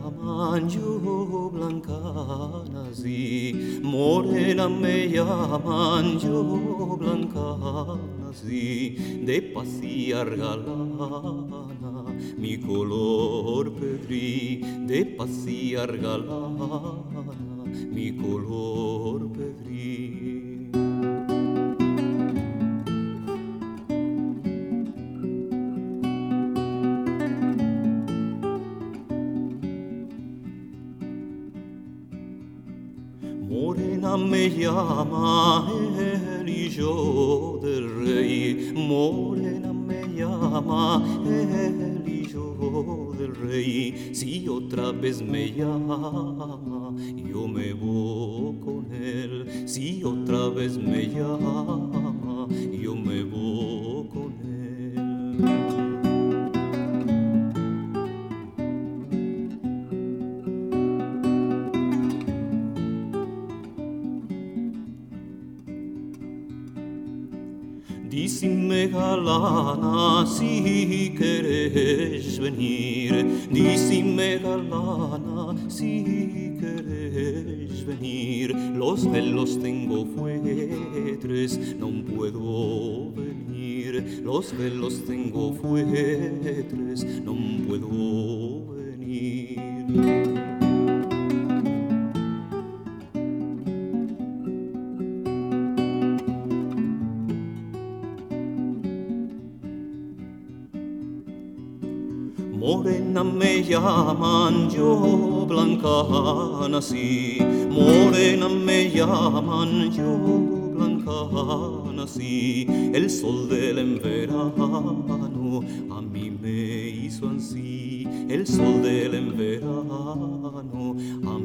llaman, yo blanca nací, morena me llaman, yo blanca nací, de pasear galana, mi color pedrí, de pasear galana, mi color pedrí. Morena me llama el hijo del rey, morena me llama el hijo del rey. Si otra vez me llama, yo me voy con él. Si otra vez me llama, yo me voy con él. Dícime galana si querés venir, dícime galana si querés venir. Los velos tengo fuertes, no puedo venir. Los velos tengo fuertes, no puedo venir. Morena me llaman, yo blanca nací. Morena me llaman, yo blanca nací. El sol del en verano a mí me hizo así. El sol del en verano a